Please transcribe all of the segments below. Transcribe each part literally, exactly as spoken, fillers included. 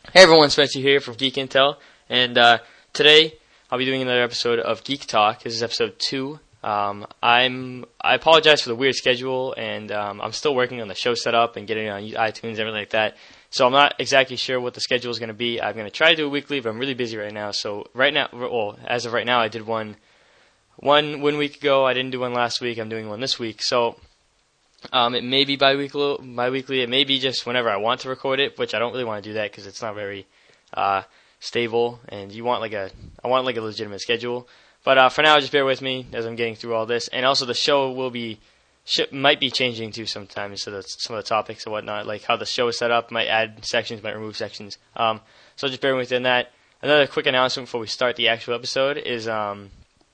Hey everyone, Spencer here from Geek Intel, and uh, today I'll be doing another episode of Geek Talk. This is episode two. Um, I'm I apologize for the weird schedule, and um, I'm still working on the show setup and getting it on iTunes and everything like that. So I'm not exactly sure what the schedule is going to be. I'm going to try to do it weekly, but I'm really busy right now. So right now, well, as of right now, I did one one one week ago. I didn't do one last week. I'm doing one this week. So. Um, it may be bi-weekly, bi-weekly. It may be just whenever I want to record it, which I don't really want to do that because it's not very uh, stable. And you want like a, I want like a legitimate schedule. But uh, for now, just bear with me as I'm getting through all this. And also, the show will be, sh- might be changing too sometimes. So that's some of the topics and whatnot, like how the show is set up. Might add sections, might remove sections. Um, so just bear with me on that. Another quick announcement before we start the actual episode is. Um,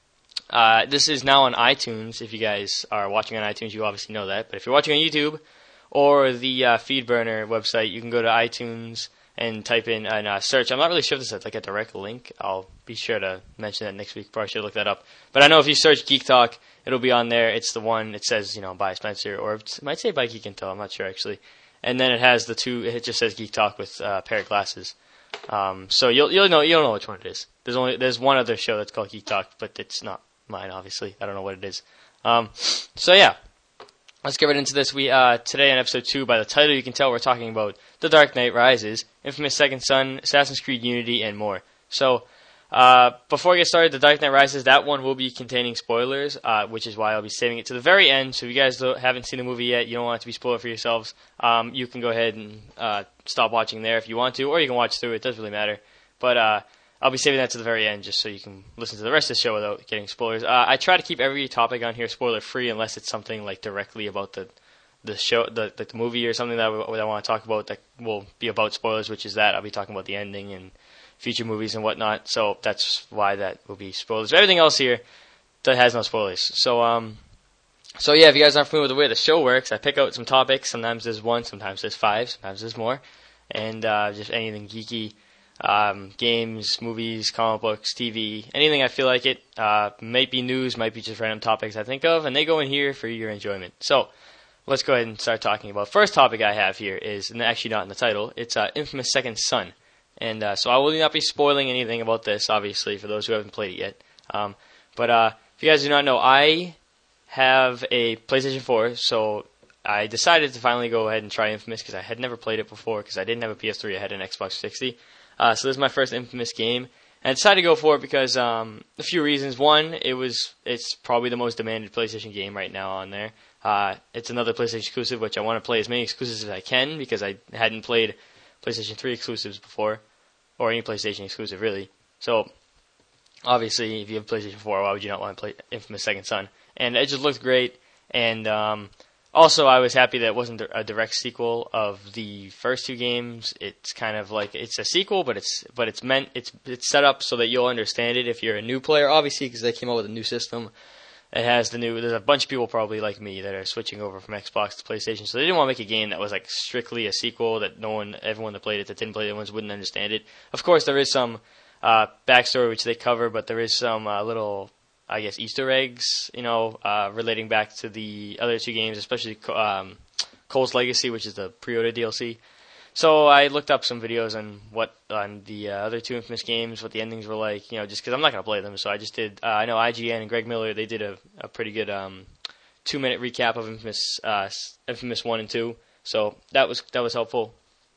Uh, this is now on iTunes. If you guys are watching on iTunes, you obviously know that. But if you're watching on YouTube or the uh, FeedBurner website, you can go to iTunes and type in and uh, search. I'm not really sure if this is like a direct link. I'll be sure to mention that next week. Probably should look that up. But I know if you search Geek Talk, it'll be on there. It's the one. It says, you know, by Spencer, or it might say by Geek Intel. I'm not sure actually. And then it has the two. It just says Geek Talk with uh, a pair of glasses. Um, so you'll you'll know you'll know which one it is. There's only there's one other show that's called Geek Talk, but it's not mine, obviously. I don't know what it is. Um, so yeah, let's get right into this. We uh, today in episode two, by the title you can tell we're talking about The Dark Knight Rises, Infamous Second Son, Assassin's Creed Unity, and more. So uh, before we get started, The Dark Knight Rises, that one will be containing spoilers, uh, which is why I'll be saving it to the very end. So if you guys don't, haven't seen the movie yet, you don't want it to be spoiled for yourselves, um, you can go ahead and uh, stop watching there if you want to, or you can watch through. It doesn't really matter. But uh, I'll be saving that to the very end just so you can listen to the rest of the show without getting spoilers. Uh, I try to keep every topic on here spoiler-free unless it's something like directly about the the show, the, the movie or something that, we, that I want to talk about that will be about spoilers, which is that. I'll be talking about the ending and future movies and whatnot, so that's why that will be spoilers. But everything else here that has no spoilers. So, um, so yeah, if you guys aren't familiar with the way the show works, I pick out some topics. Sometimes there's one, sometimes there's five, sometimes there's more, and uh, just anything geeky. Um, games, movies, comic books, T V, anything I feel like it. Uh, might be news, might be just random topics I think of, and they go in here for your enjoyment. So, let's go ahead and start talking about. First topic I have here is, and actually not in the title, it's uh, Infamous Second Son. And uh, so I will not be spoiling anything about this, obviously, for those who haven't played it yet. Um, but uh, if you guys do not know, I have a PlayStation four, so I decided to finally go ahead and try Infamous because I had never played it before because I didn't have a P S three, I had an Xbox sixty. Uh, so this is my first Infamous game, and I decided to go for it because um, a few reasons. One, it was it's probably the most demanded PlayStation game right now on there. Uh, it's another PlayStation exclusive, which I want to play as many exclusives as I can because I hadn't played PlayStation three exclusives before, or any PlayStation exclusive really. So obviously, if you have PlayStation four, why would you not want to play Infamous Second Son? And it just looked great, and um, also, I was happy that it wasn't a direct sequel of the first two games. It's kind of like it's a sequel, but it's but it's meant it's it's set up so that you'll understand it if you're a new player. Obviously, because they came out with a new system. It has the new. There's a bunch of people probably like me that are switching over from Xbox to PlayStation, so they didn't want to make a game that was like strictly a sequel that no one, everyone that played it that didn't play the ones wouldn't understand it. Of course, there is some uh, backstory which they cover, but there is some uh, little. I guess Easter eggs, you know, uh, relating back to the other two games, especially um, Cole's Legacy, which is the pre-order D L C. So I looked up some videos on what on the uh, other two Infamous games, what the endings were like, you know, just because I'm not going to play them. So I just did. Uh, I know I G N and Greg Miller, they did a, a pretty good um, two-minute recap of Infamous uh, Infamous one and two. So that was that was helpful.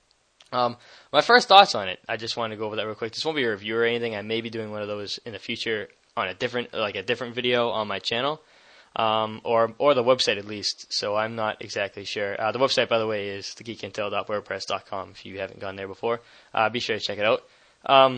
Um, my first thoughts on it, I just wanted to go over that real quick. This won't be a review or anything. I may be doing one of those in the future on a different, like a different video on my channel, um, or or the website at least. So I'm not exactly sure. Uh, the website, by the way, is the geek intel dot wordpress dot com. If you haven't gone there before, uh, be sure to check it out. Um,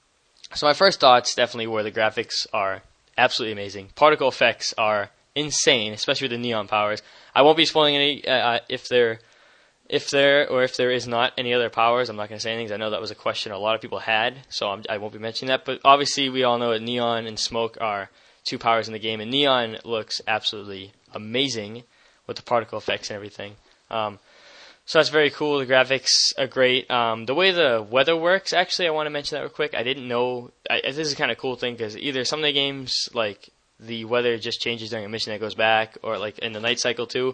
so my first thoughts definitely were the graphics are absolutely amazing. Particle effects are insane, especially with the neon powers. I won't be spoiling any uh, if they're. If there or if there is not any other powers, I'm not going to say anything. I know that was a question a lot of people had, so I'm, I won't be mentioning that. But obviously, we all know that neon and smoke are two powers in the game, and neon looks absolutely amazing with the particle effects and everything. Um, so that's very cool. The graphics are great. Um, the way the weather works, actually, I want to mention that real quick. I didn't know. I, this is kind of cool thing because either some of the games, like the weather just changes during a mission that goes back, or like in the night cycle too.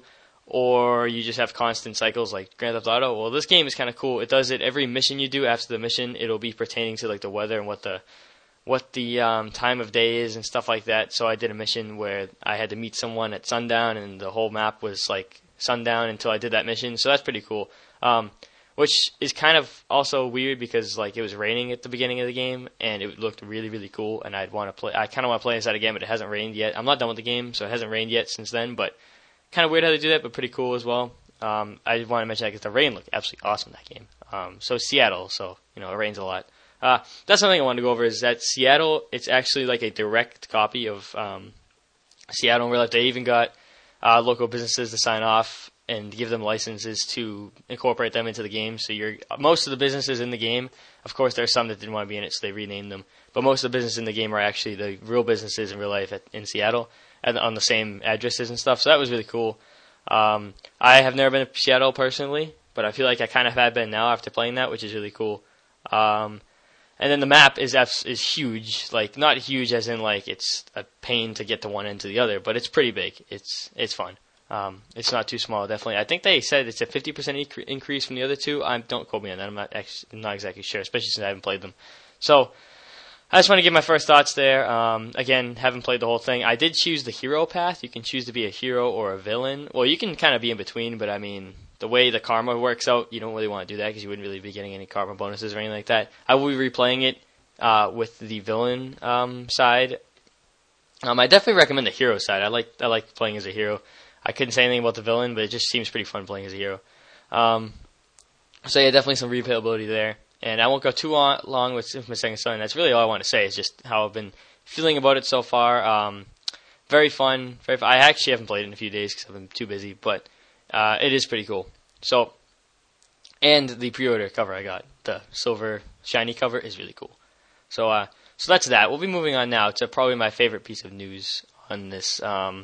or you just have constant cycles like Grand Theft Auto. Well, this game is kind of cool. It does it every mission you do. After the mission, it'll be pertaining to like the weather and what the what the um, time of day is and stuff like that. So I did a mission where I had to meet someone at sundown, and the whole map was like sundown until I did that mission. So that's pretty cool. Um, which is kind of also weird because like it was raining at the beginning of the game, and it looked really really cool. And I'd want to play. I kind of want to play inside again, but it hasn't rained yet. I'm not done with the game, so it hasn't rained yet since then. But kind of weird how they do that, but pretty cool as well. Um, I want to mention that because the rain looked absolutely awesome in that game. Um, so Seattle, so you know it rains a lot. Uh, that's something I wanted to go over is that Seattle, it's actually like a direct copy of um, Seattle in real life. They even got uh, local businesses to sign off and give them licenses to incorporate them into the game. So you're most of the businesses in the game, of course, there's some that didn't want to be in it, so they renamed them. But most of the businesses in the game are actually the real businesses in real life at, in Seattle and on the same addresses and stuff. So that was really cool. Um, I have never been to Seattle personally, but I feel like I kind of have been now after playing that, which is really cool. Um, And then the map is is huge, like not huge as in like it's a pain to get to one end to the other, but it's pretty big. It's it's fun. Um, it's not too small, definitely. I think they said it's a fifty percent incre- increase from the other two. I don't quote me on that. I'm not actually, I'm not exactly sure, especially since I haven't played them. So I just want to give my first thoughts there. Um, again, haven't played the whole thing. I did choose the hero path. You can choose to be a hero or a villain. Well, you can kind of be in between, but I mean, the way the karma works out, you don't really want to do that because you wouldn't really be getting any karma bonuses or anything like that. I will be replaying it uh, with the villain um, side. Um, I definitely recommend the hero side. I like I like playing as a hero. I couldn't say anything about the villain, but it just seems pretty fun playing as a hero. Um, so yeah, definitely some replayability there. And I won't go too long, long with Infamous Second Son. That's really all I want to say. Is just how I've been feeling about it so far. Um, very fun. Very. Fun. I actually haven't played it in a few days because I've been too busy, but uh, it is pretty cool. So, and the pre-order cover I got, the silver shiny cover, is really cool. So, uh, so that's that. We'll be moving on now to probably my favorite piece of news on this um,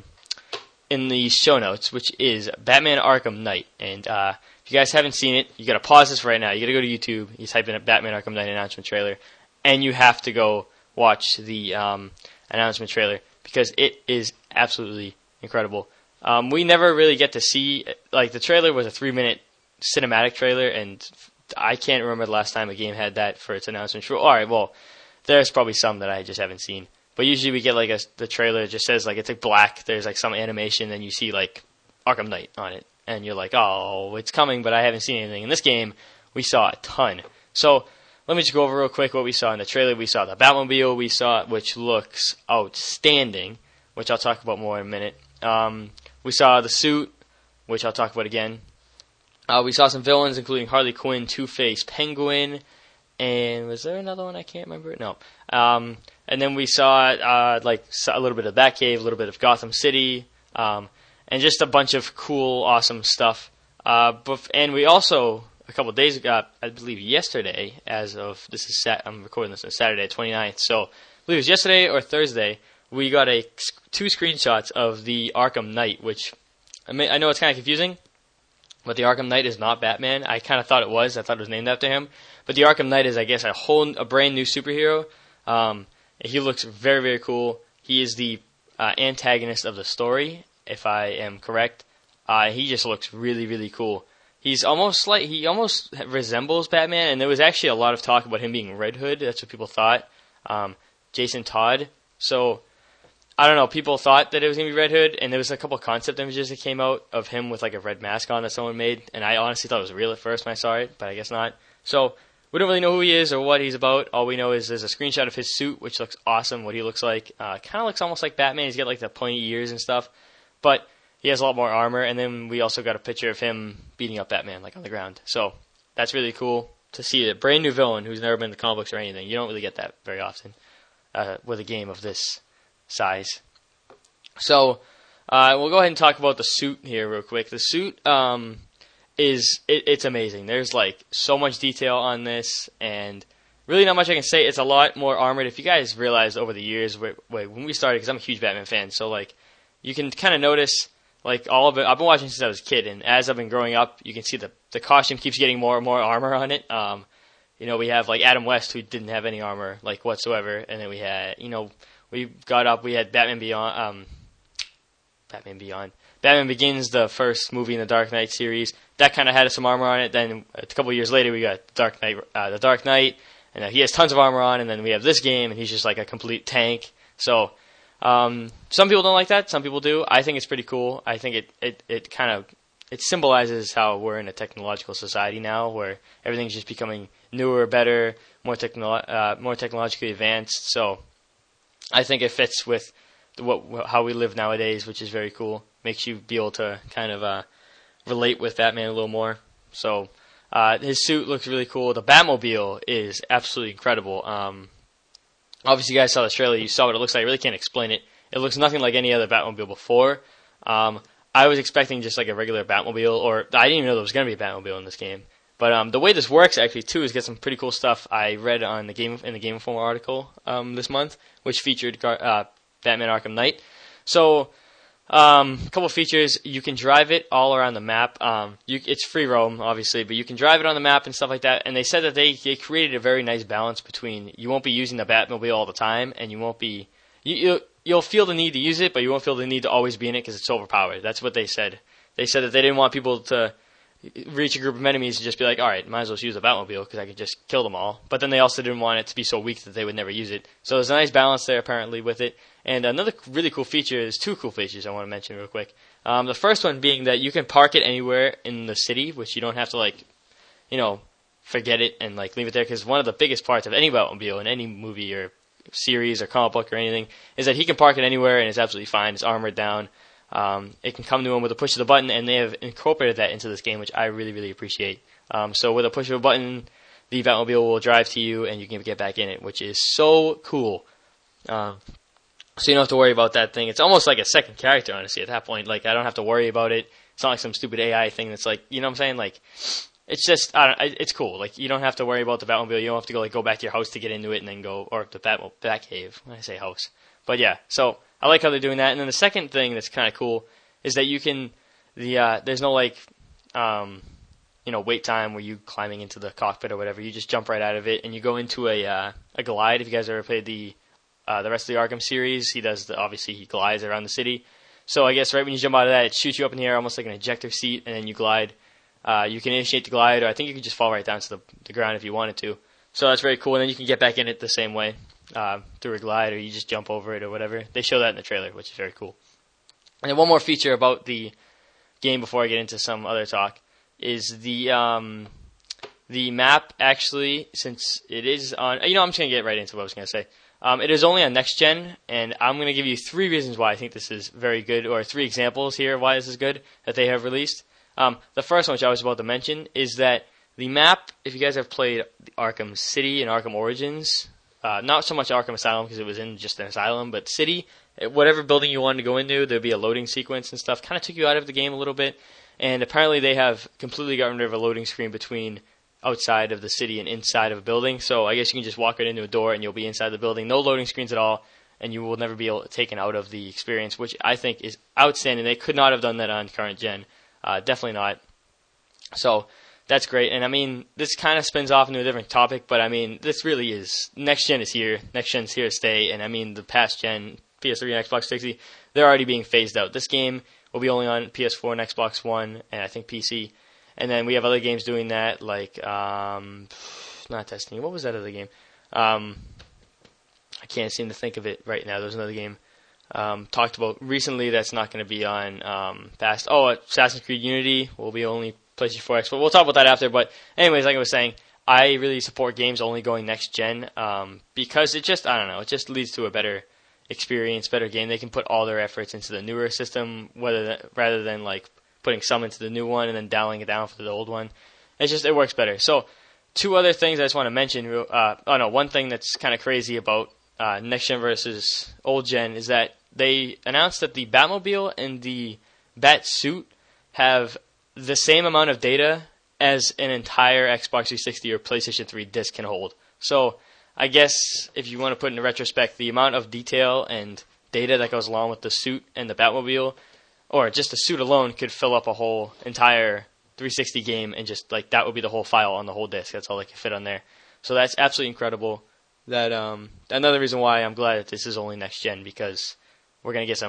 in the show notes, which is Batman Arkham Knight. And uh, if you guys haven't seen it, you got to pause this right now. You got to go to YouTube. You type in a Batman Arkham Knight announcement trailer, and you have to go watch the um, announcement trailer because it is absolutely incredible. Um, we never really get to see, like, the trailer was a three-minute cinematic trailer, and I can't remember the last time a game had that for its announcement. All right, well, there's probably some that I just haven't seen. But usually we get, like, a, the trailer just says, like, it's, like, black. There's, like, some animation, and you see, like, Arkham Knight on it. And you're like, oh, it's coming, but I haven't seen anything. In this game, we saw a ton. So let me just go over real quick what we saw in the trailer. We saw the Batmobile, we saw which looks outstanding, which I'll talk about more in a minute. Um, we saw the suit, which I'll talk about again. Uh, we saw some villains, including Harley Quinn, Two-Face, Penguin, and was there another one? I can't remember. No. Um, and then we saw uh, like a little bit of Batcave, a little bit of Gotham City, um, and just a bunch of cool, awesome stuff. Uh, but, and we also, a couple of days ago, I believe yesterday, as of, this is sat, I'm recording this on Saturday, twenty-ninth, so I believe it was yesterday or Thursday, we got a two screenshots of the Arkham Knight, which I, mean, I know it's kind of confusing, but the Arkham Knight is not Batman. I kind of thought it was. I thought it was named after him. But the Arkham Knight is, I guess, a whole a brand new superhero. Um, he looks very, very cool. He is the uh, antagonist of the story, if I am correct. Uh, he just looks really, really cool. He's almost like he almost resembles Batman, and there was actually a lot of talk about him being Red Hood. That's what people thought. Um, Jason Todd. So I don't know, people thought that it was going to be Red Hood, and there was a couple concept images that came out of him with like a red mask on that someone made, and I honestly thought it was real at first when I saw it, but I guess not. So we don't really know who he is or what he's about. All we know is there's a screenshot of his suit, which looks awesome, what he looks like. Uh, kind of looks almost like Batman. He's got like the pointy ears and stuff, but he has a lot more armor, and then we also got a picture of him beating up Batman like on the ground. So that's really cool to see a brand new villain who's never been in the comic books or anything. You don't really get that very often uh, with a game of this size. So uh, we'll go ahead and talk about the suit here real quick. The suit um, is it, it's amazing. There's like so much detail on this, and really not much I can say. It's a lot more armored. If you guys realized over the years, wait, wait, when we started, because I'm a huge Batman fan, so like you can kind of notice like all of it. I've been watching since I was a kid, and as I've been growing up, you can see the the costume keeps getting more and more armor on it. Um, you know, we have like Adam West, who didn't have any armor like whatsoever, and then we had, you know, we got up, we had Batman Beyond, um, Batman Beyond, Batman Begins, the first movie in the Dark Knight series, that kind of had some armor on it. Then a couple years later, we got Dark Knight, uh, the Dark Knight, and uh, he has tons of armor on. And then we have this game, and he's just like a complete tank. So um, some people don't like that. Some people do. I think it's pretty cool. I think it it, it kind of it symbolizes how we're in a technological society now, where everything's just becoming newer, better, more technolo- uh, more technologically advanced. So I think it fits with what how we live nowadays, which is very cool. Makes you be able to kind of uh, relate with Batman a little more. So uh, his suit looks really cool. The Batmobile is absolutely incredible. Um, obviously, you guys saw the trailer. You saw what it looks like. I really can't explain it. It looks nothing like any other Batmobile before. Um, I was expecting just like a regular Batmobile, or I didn't even know there was going to be a Batmobile in this game. But um, the way this works actually too is get some pretty cool stuff I read on the game in the Game Informer article um, this month, which featured uh, Batman Arkham Knight. So um, a couple of features: you can drive it all around the map. Um, you, it's free roam, obviously, but you can drive it on the map and stuff like that. And they said that they, they created a very nice balance between you won't be using the Batmobile all the time, and you won't be you, you you'll feel the need to use it, but you won't feel the need to always be in it because it's overpowered. That's what they said. They said that they didn't want people to reach a group of enemies and just be like, all right, might as well use a Batmobile because I could just kill them all. But then they also didn't want it to be so weak that they would never use it. So there's a nice balance there apparently with it. And another really cool feature is two cool features I want to mention real quick. Um, the first one being that you can park it anywhere in the city, which you don't have to like, you know, forget it and like leave it there. Because one of the biggest parts of any Batmobile in any movie or series or comic book or anything is that he can park it anywhere and it's absolutely fine. It's armored down. Um, it can come to him with a push of the button, and they have incorporated that into this game, which I really, really appreciate. Um, so with a push of a button, the Batmobile will drive to you, and you can get back in it, which is so cool. Um, so you don't have to worry about that thing. It's almost like a second character, honestly, at that point. Like, I don't have to worry about it. It's not like some stupid A I thing that's like, you know what I'm saying? Like, it's just, I don't, it's cool. Like, you don't have to worry about the Batmobile. You don't have to go like go back to your house to get into it and then go, or the Bat Batcave. When I say house, but yeah. So I like how they're doing that. And then the second thing that's kind of cool is that you can, the uh, there's no like, um, you know, wait time where you climbing into the cockpit or whatever. You just jump right out of it and you go into a uh, a glide. If you guys ever played the uh, the rest of the Arkham series, he does the, obviously he glides around the city. So I guess right when you jump out of that, it shoots you up in the air almost like an ejector seat, and then you glide. Uh, you can initiate the glide, or I think you can just fall right down to the, the ground if you wanted to. So that's very cool, and then you can get back in it the same way. Uh, through a glide, or you just jump over it or whatever. They show that in the trailer, which is very cool. And then one more feature about the game before I get into some other talk is the um, the map actually, since it is on, you know, I'm just going to get right into what I was going to say. Um, it is only on next gen, and I'm going to give you three reasons why I think this is very good, or three examples here of why this is good that they have released. Um, the first one, which I was about to mention, is that the map, if you guys have played Arkham City and Arkham Origins, Uh, not so much Arkham Asylum because it was in just an asylum, but City, whatever building you wanted to go into, there'd be a loading sequence and stuff. Kind of took you out of the game a little bit, and apparently they have completely gotten rid of a loading screen between outside of the city and inside of a building. So I guess you can just walk right into a door and you'll be inside the building. No loading screens at all, and you will never be able, taken out of the experience, which I think is outstanding. They could not have done that on current gen. Uh, definitely not. So that's great, and I mean, this kind of spins off into a different topic, but I mean, this really is, next gen is here, next gen's here to stay, and I mean, the past gen, P S three and Xbox three sixty, they're already being phased out. This game will be only on P S four and Xbox One, and I think P C, and then we have other games doing that, like, um, not Destiny, what was that other game? Um, I can't seem to think of it right now. There's another game um, talked about recently that's not going to be on um, past, oh, Assassin's Creed Unity will be only PlayStation four X. But we'll talk about that after. But anyways, like I was saying, I really support games only going next gen um, because it just, I don't know, it just leads to a better experience, better game. They can put all their efforts into the newer system, whether that, rather than like putting some into the new one and then dialing it down for the old one. It's just, it works better. So two other things I just want to mention. Uh, oh no, one thing that's kind of crazy about uh, next gen versus old gen is that they announced that the Batmobile and the Bat suit have the same amount of data as an entire Xbox three sixty or PlayStation three disc can hold. So I guess if you want to put in retrospect, the amount of detail and data that goes along with the suit and the Batmobile, or just the suit alone, could fill up a whole entire three sixty game, and just like that would be the whole file on the whole disc. That's all they can fit on there. So that's absolutely incredible. That um, another reason why I'm glad that this is only next gen, because we're gonna get some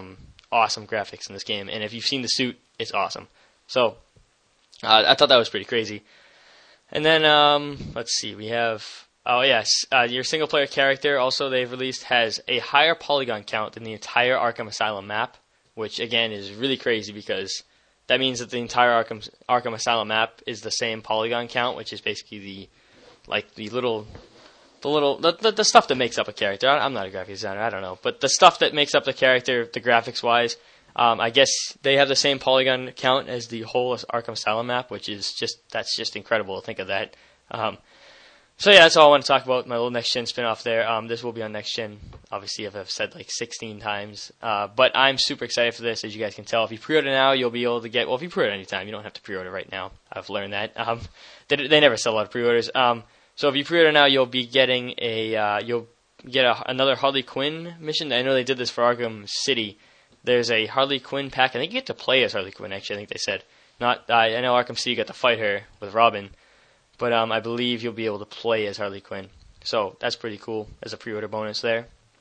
awesome graphics in this game, and if you've seen the suit, it's awesome. So uh, I thought that was pretty crazy. And then um, let's see, we have oh yes, uh, your single player character also they've released has a higher polygon count than the entire Arkham Asylum map, which again is really crazy because that means that the entire Arkham Arkham Asylum map is the same polygon count, which is basically the like the little the little the, the, the stuff that makes up a character. I'm not a graphic designer, I don't know, but the stuff that makes up the character, the graphics wise, um, I guess they have the same polygon count as the whole Arkham Asylum map, which is just that's just incredible to think of that. Um, so yeah, that's all I want to talk about. My little next gen spin-off there. Um, this will be on next gen, obviously, as I've said like sixteen times. Uh, but I'm super excited for this, as you guys can tell. If you pre-order now, you'll be able to get. Well, if you pre-order anytime, you don't have to pre-order right now. I've learned that. Um, they, they never sell a lot of pre-orders. Um, so if you pre-order now, you'll be getting a. Uh, you'll get a, another Harley Quinn mission. I know they did this for Arkham City. There's a Harley Quinn pack. I think you get to play as Harley Quinn. Actually, I think they said. Not. Uh, I know Arkham City you got to fight her with Robin. But um, I believe you'll be able to play as Harley Quinn. So that's pretty cool as a pre-order bonus there.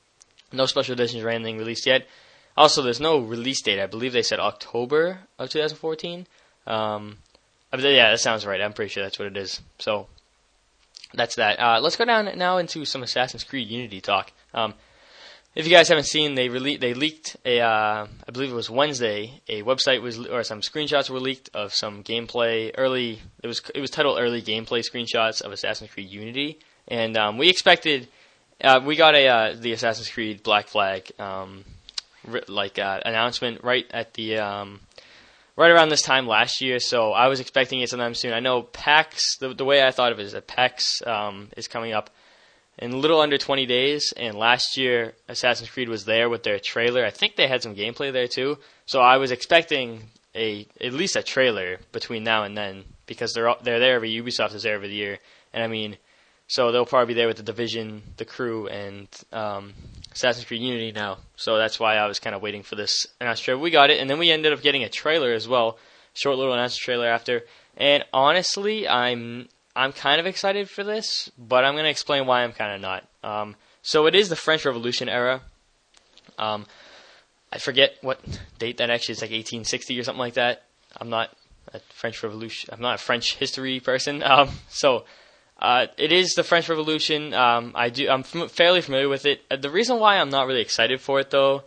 No special editions or anything released yet. Also, there's no release date. I believe they said October of two thousand fourteen. Um, yeah, that sounds right. I'm pretty sure that's what it is. So that's that. Uh, let's go down now into some Assassin's Creed Unity talk. Um, if you guys haven't seen, they rele- they leaked a, uh, I believe it was Wednesday, a website was, or some screenshots were leaked of some gameplay, early, it was it was titled Early Gameplay Screenshots of Assassin's Creed Unity, and um, we expected, uh, we got a uh, the Assassin's Creed Black Flag, um, like, uh, announcement right at the, um, right around this time last year, so I was expecting it sometime soon. I know PAX, the, the way I thought of it is that PAX um, is coming up in a little under twenty days, and last year Assassin's Creed was there with their trailer. I think they had some gameplay there too, so I was expecting a at least a trailer between now and then, because they're they're there every Ubisoft is there every year, and I mean, so they'll probably be there with the Division, the Crew, and um, Assassin's Creed Unity now. So that's why I was kind of waiting for this announced trailer. We got it, and then we ended up getting a trailer as well, short little announced trailer after. And honestly, I'm I'm kind of excited for this, but I'm going to explain why I'm kind of not. Um, so it is the French Revolution era. Um, I forget what date that actually is, like eighteen sixty or something like that. I'm not a French Revolution. I'm not a French history person. Um, so uh, it is the French Revolution. Um, I do. I'm f- fairly familiar with it. Uh, the reason why I'm not really excited for it though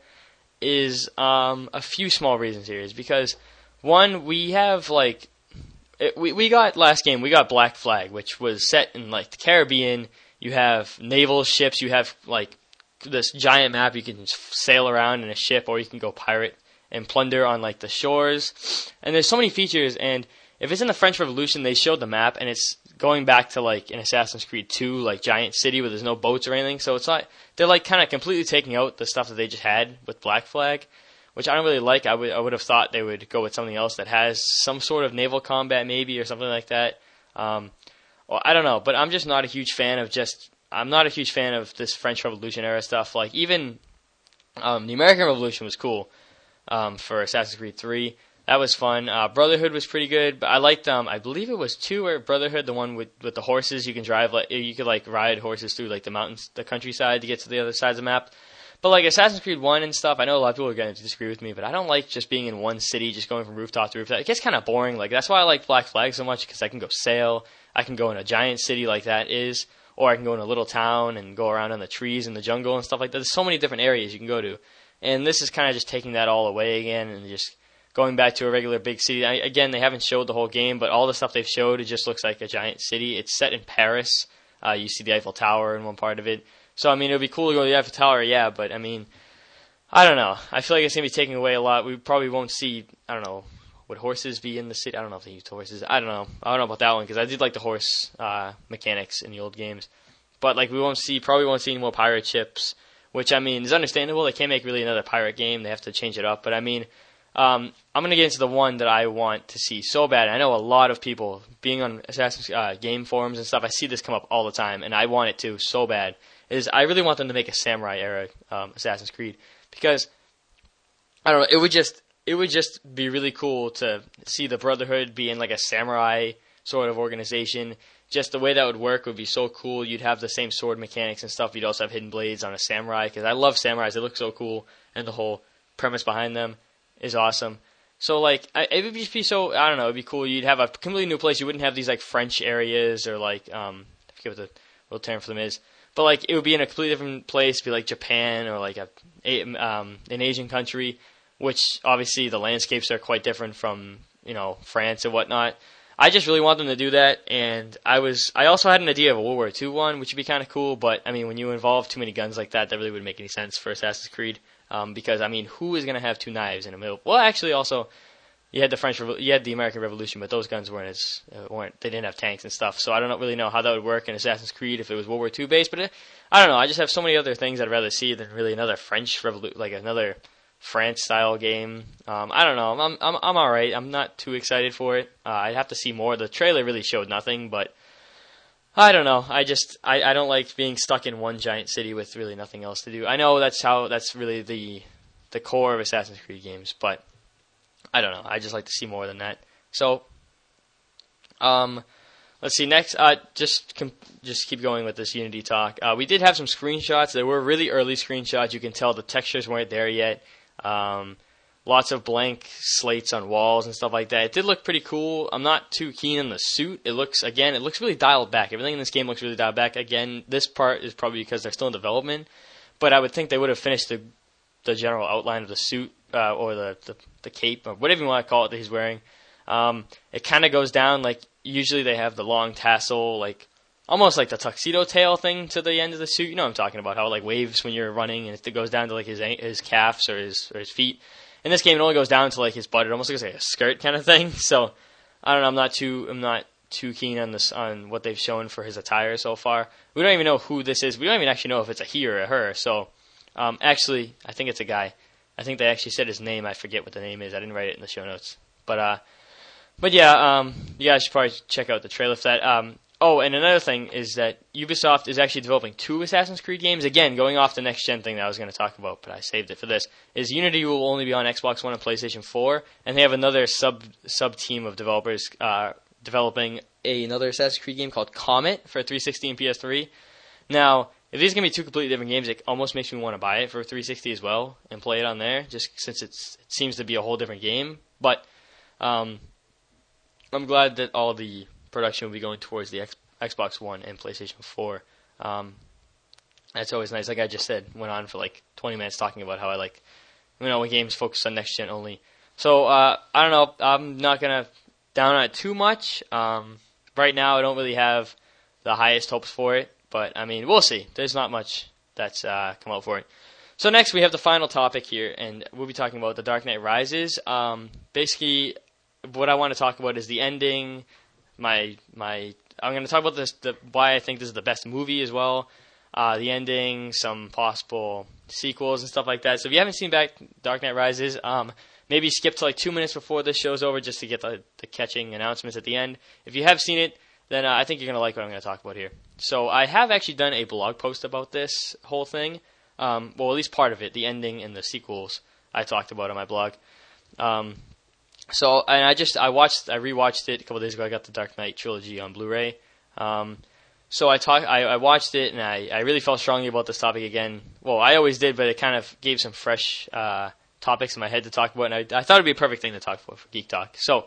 is um, a few small reasons here. Is because one, we have like. It, we we got last game. We got Black Flag, which was set in like the Caribbean. You have naval ships. You have like this giant map. You can sail around in a ship, or you can go pirate and plunder on like the shores. And there's so many features. And if it's in the French Revolution, they showed the map, and it's going back to like in Assassin's Creed two, like giant city where there's no boats or anything. So it's not. They're like kind of completely taking out the stuff that they just had with Black Flag, which I don't really like. I would I would have thought they would go with something else that has some sort of naval combat maybe or something like that. Um, well, I don't know, but I'm just not a huge fan of just I'm not a huge fan of this French Revolution era stuff. Like even um, the American Revolution was cool um, for Assassin's Creed three. That was fun. Uh, Brotherhood was pretty good, but I liked um I believe it was two or Brotherhood, the one with, with the horses. You can drive like you could like ride horses through like the mountains, the countryside to get to the other side of the map. But like Assassin's Creed one and stuff, I know a lot of people are going to disagree with me, but I don't like just being in one city, just going from rooftop to rooftop. It gets kind of boring. Like that's why I like Black Flag so much, because I can go sail. I can go in a giant city like that is, or I can go in a little town and go around in the trees and the jungle and stuff like that. There's so many different areas you can go to, and this is kind of just taking that all away again and just going back to a regular big city. I, again, they haven't showed the whole game, but all the stuff they've showed, it just looks like a giant city. It's set in Paris. Uh, you see the Eiffel Tower in one part of it. So I mean, it would be cool to go to the Eiffel Tower, yeah, but I mean. I don't know. I feel like it's going to be taking away a lot. We probably won't see, I don't know, would horses be in the city? I don't know if they used horses. I don't know. I don't know about that one, because I did like the horse uh, mechanics in the old games. But like we won't see, probably won't see any more pirate ships, which I mean is understandable. They can't make really another pirate game. They have to change it up. But I mean, um, I'm going to get into the one that I want to see so bad. I know a lot of people, being on Assassin's uh, game forums and stuff, I see this come up all the time, and I want it to so bad, is I really want them to make a samurai era um, Assassin's Creed. Because I don't know, it would just it would just be really cool to see the Brotherhood be in like a samurai sort of organization. Just the way that would work would be so cool. You'd have the same sword mechanics and stuff. You'd also have hidden blades on a samurai, because I love samurais. They look so cool, and the whole premise behind them is awesome. So like I, it would just be so I don't know, it'd be cool. You'd have a completely new place. You wouldn't have these like French areas or like um I forget what the real term for them is. But like it would be in a completely different place, be like Japan or like a, a um an Asian country, which obviously the landscapes are quite different from, you know, France and whatnot. I just really want them to do that, and I was I also had an idea of a World War Two one, which would be kind of cool. But I mean, when you involve too many guns like that, that really wouldn't make any sense for Assassin's Creed. Um, because I mean, who is going to have two knives in the middle? Well, actually, also you had the French, Revo- you had the American Revolution, but those guns weren't as uh, weren't they didn't have tanks and stuff. So I don't really know how that would work in Assassin's Creed if it was World War Two based. But it, I don't know. I just have so many other things I'd rather see than really another French Revolution, like another France style game. Um, I don't know. I'm I'm I'm all right. I'm not too excited for it. Uh, I'd have to see more. The trailer really showed nothing, but I don't know. I just I, I don't like being stuck in one giant city with really nothing else to do. I know that's how that's really the the core of Assassin's Creed games, but I don't know. I just like to see more than that. So, um, let's see next. Uh, just com- just keep going with this Unity talk. Uh, we did have some screenshots. They were really early screenshots. You can tell the textures weren't there yet. Um, lots of blank slates on walls and stuff like that. It did look pretty cool. I'm not too keen on the suit. It looks, again, it looks really dialed back. Everything in this game looks really dialed back. Again, this part is probably because they're still in development, but I would think they would have finished the the general outline of the suit uh, or the, the the cape or whatever you want to call it that he's wearing. Um, it kind of goes down like usually they have the long tassel, like almost like the tuxedo tail thing to the end of the suit. You know what I'm talking about? How it like waves when you're running and it goes down to like his his calves or his or his feet. In this game, it only goes down to like his butt. It almost looks like a skirt kind of thing. So I don't know. I'm not too I'm not too keen on this on what they've shown for his attire so far. We don't even know who this is. We don't even actually know if it's a he or a her. So um, actually, I think it's a guy. I think they actually said his name. I forget what the name is. I didn't write it in the show notes. But uh, but yeah, um, you guys should probably check out the trailer for that. Um, oh, and another thing is that Ubisoft is actually developing two Assassin's Creed games. Again, going off the next gen thing that I was going to talk about, but I saved it for this. Is Unity will only be on Xbox One and PlayStation four, and they have another sub sub team of developers uh, developing a, another Assassin's Creed game called Comet for three sixty and P S three. Now, if these are going to be two completely different games, it almost makes me want to buy it for three sixty as well and play it on there, just since it's, it seems to be a whole different game. But um, I'm glad that all the production will be going towards the X, Xbox One and PlayStation four. Um, that's always nice. Like I just said, went on for like twenty minutes talking about how I like, you know, when games focus on next gen only. So uh, I don't know. I'm not gonna down on it too much. Um, right now, I don't really have the highest hopes for it. But, I mean, we'll see. There's not much that's uh, come out for it. So next we have the final topic here, and we'll be talking about The Dark Knight Rises. Um, basically, what I want to talk about is the ending. My my, I'm going to talk about this, the, why I think this is the best movie as well. Uh, the ending, some possible sequels and stuff like that. So if you haven't seen back Dark Knight Rises, um, maybe skip to like two minutes before this show's over just to get the, the catching announcements at the end. If you have seen it, then uh, I think you're going to like what I'm going to talk about here. So I have actually done a blog post about this whole thing. Um, well, at least part of it, the ending and the sequels I talked about on my blog. Um, so, and I just, I watched, I rewatched it a couple days ago. I got the Dark Knight trilogy on Blu-ray. Um, so I talked, I, I watched it, and I, I really felt strongly about this topic again. Well, I always did, but it kind of gave some fresh uh, topics in my head to talk about, and I, I thought it would be a perfect thing to talk about for Geek Talk. So,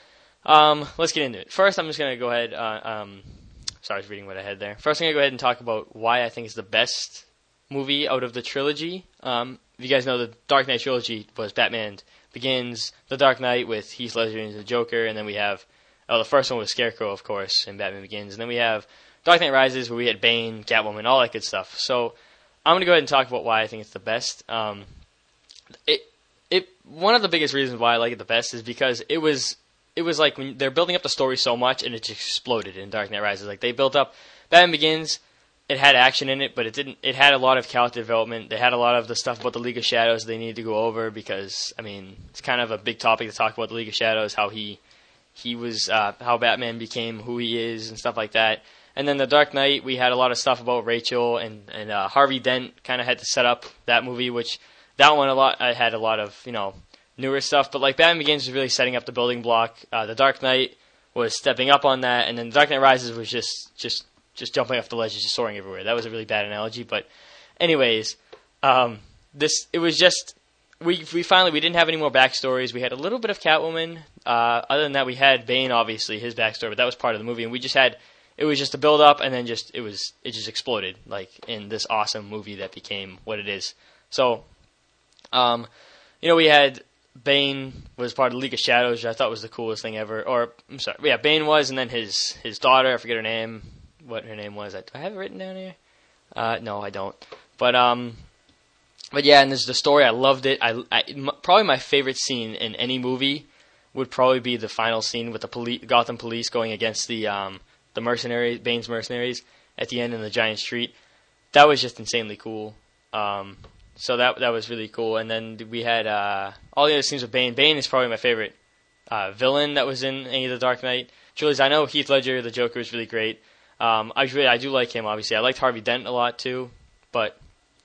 Um, let's get into it. First, I'm just going to go ahead. Uh, um, sorry, I was reading what I had there. First, I'm going to go ahead and talk about why I think it's the best movie out of the trilogy. Um, if you guys know, the Dark Knight trilogy was Batman Begins, The Dark Knight with Heath Ledger and the Joker, and then we have, oh, the first one was Scarecrow, of course, in Batman Begins, and then we have Dark Knight Rises, where we had Bane, Catwoman, all that good stuff. So I'm going to go ahead and talk about why I think it's the best. Um, it, it, one of the biggest reasons why I like it the best is because it was. It was like when they're building up the story so much, and it just exploded in Dark Knight Rises. Like they built up Batman Begins, it had action in it, but it didn't. It had a lot of character development. They had a lot of the stuff about the League of Shadows they needed to go over because, I mean, it's kind of a big topic to talk about the League of Shadows, how he he was, uh, how Batman became who he is, and stuff like that. And then the Dark Knight, we had a lot of stuff about Rachel and and uh, Harvey Dent. Kind of had to set up that movie, which that one a lot. I had a lot of you know. newer stuff, but like Batman Begins was really setting up the building block. Uh, the Dark Knight was stepping up on that, and then The Dark Knight Rises was just just just jumping off the ledges, just soaring everywhere. That was a really bad analogy, but anyways, um, this it was just we we finally we didn't have any more backstories. We had a little bit of Catwoman. Uh, other than that, we had Bane, obviously his backstory, but that was part of the movie, and we just had it was just a build up, and then just it was it just exploded like in this awesome movie that became what it is. So, um, you know, we had Bane was part of League of Shadows, which I thought was the coolest thing ever. Or I'm sorry, yeah, Bane was, and then his his daughter, I forget her name, what her name was. I, do I have it written down here? Uh, no, I don't. But um. But yeah, and there's the story. I loved it. I, I m- probably my favorite scene in any movie would probably be the final scene with the poli- Gotham police going against the um, the mercenaries, Bane's mercenaries, at the end in the giant street. That was just insanely cool. Um, so that that was really cool. And then we had uh, all the other scenes with Bane. Bane is probably my favorite uh, villain that was in any of the Dark Knight trilogies. I know Heath Ledger, the Joker, was really great. Um, I really I do like him. Obviously, I liked Harvey Dent a lot too, but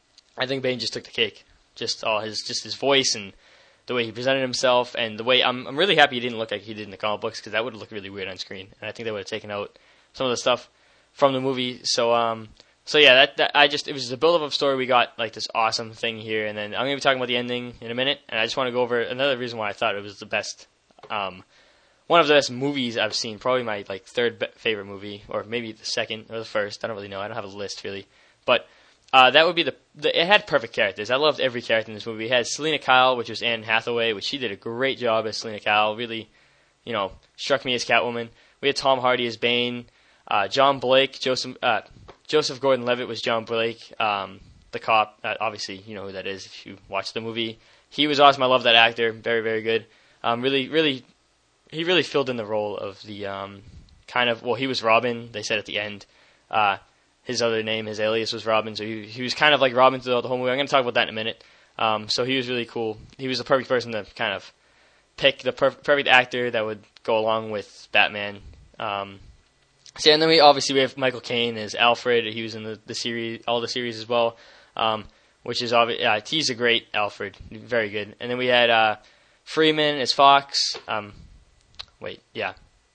I think Bane just took the cake. Just all his, just his voice and the way he presented himself, and the way I'm, I'm really happy he didn't look like he did in the comic books, because that would have looked really weird on screen, and I think they would have taken out some of the stuff from the movie. So, um, so yeah, that, that I just it was just a build-up of story. We got like this awesome thing here, and then I'm gonna be talking about the ending in a minute, and I just want to go over another reason why I thought it was the best, um, one of the best movies I've seen. Probably my like third be- favorite movie, or maybe the second or the first. I don't really know. I don't have a list really, but. Uh, that would be the, the. It had perfect characters. I loved every character in this movie. It had Selena Kyle, which was Anne Hathaway, which she did a great job as Selena Kyle. Really, you know, struck me as Catwoman. We had Tom Hardy as Bane. Uh, John Blake, Joseph uh, Joseph Gordon-Levitt was John Blake, um, the cop. Uh, obviously, you know who that is if you watch the movie. He was awesome. I love that actor. Very, very good. Um, really, really, he really filled in the role of the um, kind of. Well, he was Robin. They said at the end. Uh, His other name, his alias was Robin, so he, he was kind of like Robin throughout the whole movie. I'm going to talk about that in a minute. Um, so he was really cool. He was the perfect person to kind of pick, the perf- perfect actor that would go along with Batman. Um, so, and then we obviously we have Michael Caine as Alfred. He was in the, the series, all the series as well, um, which is obvious. Uh, he's a great Alfred, very good. And then we had uh, Freeman as Fox. Um, wait, yeah,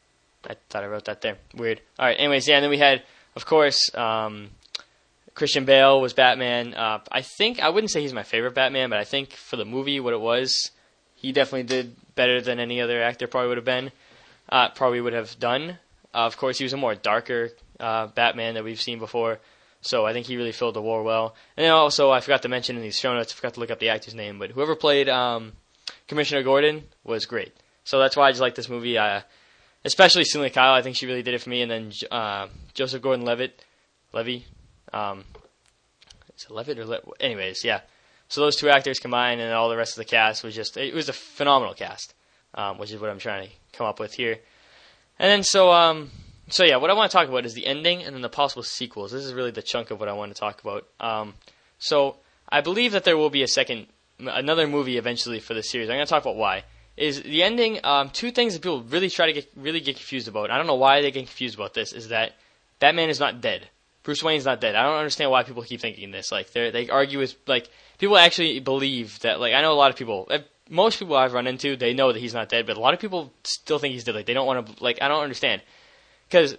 I thought I wrote that there. Weird. All right. Anyways, yeah, and then we had. Of course, um, Christian Bale was Batman. Uh, I think, I wouldn't say he's my favorite Batman, but I think for the movie, what it was, he definitely did better than any other actor probably would have been, uh, probably would have done. Uh, of course, he was a more darker uh, Batman that we've seen before, so I think he really filled the role well. And then also, I forgot to mention in these show notes, I forgot to look up the actor's name, but whoever played um, Commissioner Gordon was great. So that's why I just like this movie. Uh, Especially Selena Kyle, I think she really did it for me. And then uh, Joseph Gordon-Levitt, Levy, um, is it Levitt or Le- anyways, yeah. So those two actors combined, and all the rest of the cast was just it was a phenomenal cast, um, which is what I'm trying to come up with here. And then so um, so yeah, what I want to talk about is the ending and then the possible sequels. This is really the chunk of what I want to talk about. Um, so I believe that there will be a second, another movie eventually for this series. I'm going to talk about why. Is the ending, um, two things that people really try to get really get confused about. I don't know why they get confused about this. Is that Batman is not dead. Bruce Wayne's not dead. I don't understand why people keep thinking this. Like they they argue with like people actually believe that. Like I know a lot of people. Most people I've run into, they know that he's not dead, but a lot of people still think he's dead. Like they don't want to. Like I don't understand because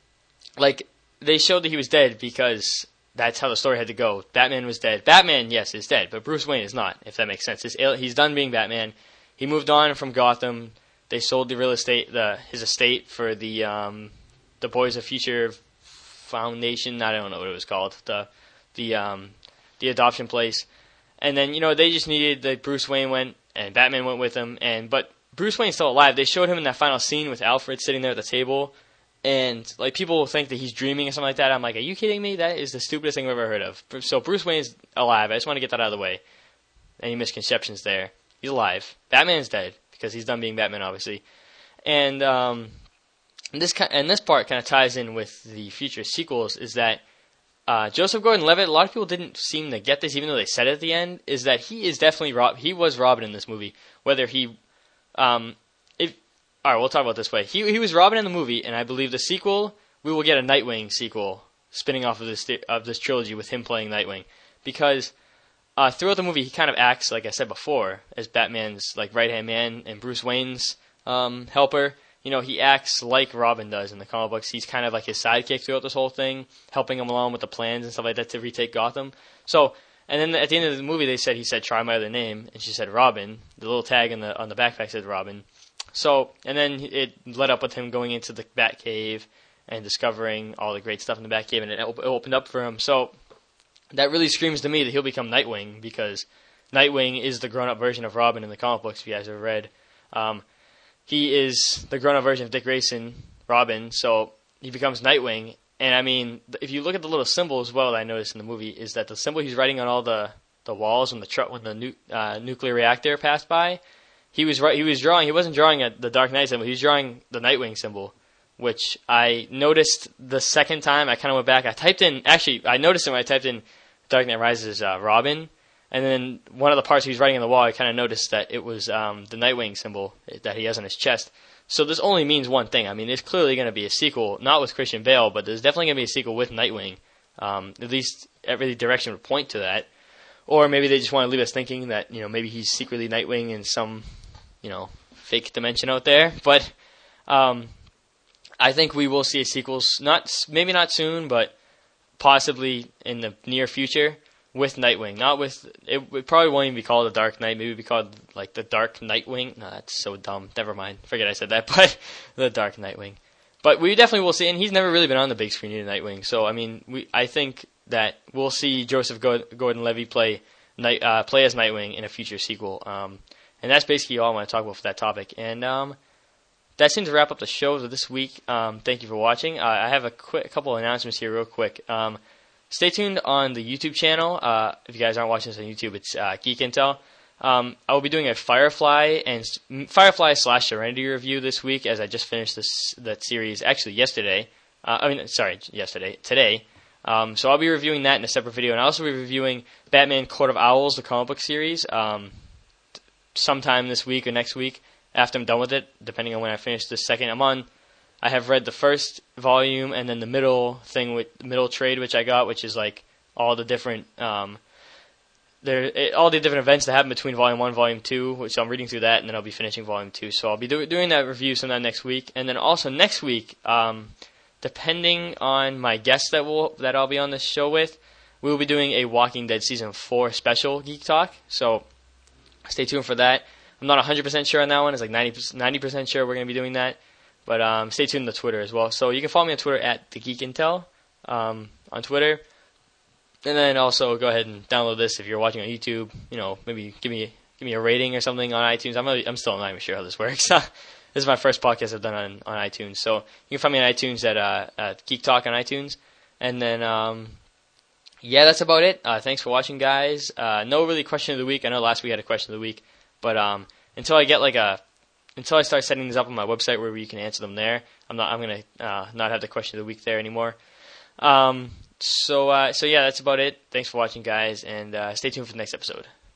like they showed that he was dead because that's how the story had to go. Batman was dead. Batman, yes, is dead, but Bruce Wayne is not. If that makes sense, he's done being Batman. He moved on from Gotham. They sold the real estate, the his estate, for the um, the Boys of Future Foundation. I don't know what it was called. The the um, the adoption place. And then you know they just needed that Bruce Wayne went and Batman went with him. And but Bruce Wayne's still alive. They showed him in that final scene with Alfred sitting there at the table, and like people think that he's dreaming or something like that. I'm like, are you kidding me? That is the stupidest thing I've ever heard of. So Bruce Wayne's alive. I just want to get that out of the way. Any misconceptions there? He's alive. Batman's dead because he's done being Batman, obviously. And um, this and this part kind of ties in with the future sequels. Is that uh, Joseph Gordon-Levitt? A lot of people didn't seem to get this, even though they said it at the end. Is that he is definitely Rob? He was Robin in this movie. Whether he, um, if all right, we'll talk about it this way. He he was Robin in the movie, and I believe the sequel we will get a Nightwing sequel spinning off of this of this trilogy with him playing Nightwing, because. Uh, throughout the movie, he kind of acts, like I said before, as Batman's like right-hand man and Bruce Wayne's um, helper. You know, he acts like Robin does in the comic books. He's kind of like his sidekick throughout this whole thing, helping him along with the plans and stuff like that to retake Gotham. So, And then at the end of the movie, they said he said, "Try my other name," and she said Robin. The little tag on the on the backpack said Robin. So, and then it led up with him going into the Batcave and discovering all the great stuff in the Batcave, and it op- opened up for him. So that really screams to me that he'll become Nightwing, because Nightwing is the grown-up version of Robin in the comic books, if you guys have read. Um, he is the grown-up version of Dick Grayson, Robin, so he becomes Nightwing. And, I mean, if you look at the little symbol as well that I noticed in the movie, is that the symbol he's writing on all the, the walls when the tr- when the nu- uh, nuclear reactor passed by, he was right, he was drawing, he wasn't drawing a, the Dark Knight symbol, he was drawing the Nightwing symbol, which I noticed the second time. I kind of went back, I typed in, actually, I noticed it when I typed in Dark Knight Rises uh, Robin, and then one of the parts he was writing on the wall, I kind of noticed that it was um, the Nightwing symbol that he has on his chest. So this only means one thing. I mean, there's clearly going to be a sequel, not with Christian Bale, but there's definitely going to be a sequel with Nightwing. Um, at least every direction would point to that. Or maybe they just want to leave us thinking that, you know, maybe he's secretly Nightwing in some, you know, fake dimension out there. But um, I think we will see a sequel, not maybe not soon, but possibly in the near future with Nightwing. Not with, it, it probably won't even be called The Dark Knight. Maybe it'll be called like The Dark Nightwing. No, that's so dumb. Never mind. Forget I said that. But The Dark Nightwing. But we definitely will see, and he's never really been on the big screen in Nightwing. So I mean, we I think that we'll see Joseph Gordon-Levitt play Night, uh, play as Nightwing in a future sequel. Um, and that's basically all I want to talk about for that topic. And um, that seems to wrap up the show for this week. Um, thank you for watching. Uh, I have a quick a couple of announcements here real quick. Um, stay tuned on the YouTube channel. Uh, if you guys aren't watching this on YouTube, it's uh, Geek Intel. Um, I will be doing a Firefly and Firefly slash Serenity review this week, as I just finished this that series actually yesterday. Uh, I mean, sorry, yesterday, today. Um, so I'll be reviewing that in a separate video, and I'll also be reviewing Batman Court of Owls, the comic book series, um, sometime this week or next week after I'm done with it, depending on when I finish the second. I'm on. I have read the first volume and then the middle thing with the middle trade, which I got, which is like all the different. Um, There, it, all the different events that happen between Volume one and Volume two, which I'm reading through that, and then I'll be finishing Volume two. So I'll be do, doing that review sometime next week. And then also next week, um, depending on my guests that will that I'll be on this show with, we will be doing a Walking Dead Season four special Geek Talk. So stay tuned for that. I'm not one hundred percent sure on that one. It's like ninety percent sure we're going to be doing that. But um, stay tuned to Twitter as well. So you can follow me on Twitter at The Geek Intel um, on Twitter. And then also go ahead and download this if you're watching on YouTube. You know, maybe give me give me a rating or something on iTunes. I'm really, I'm still not even sure how this works. This is my first podcast I've done on, on iTunes. So you can find me on iTunes at, uh, at Geek Talk on iTunes. And then, um, yeah, that's about it. Uh, thanks for watching, guys. Uh, no really question of the week. I know last week I had a question of the week. But um, until I get like a, until I start setting these up on my website where you can answer them there, I'm not, I'm going to uh, not have the question of the week there anymore. Um... So, uh, so yeah, that's about it. Thanks for watching, guys, and uh, stay tuned for the next episode.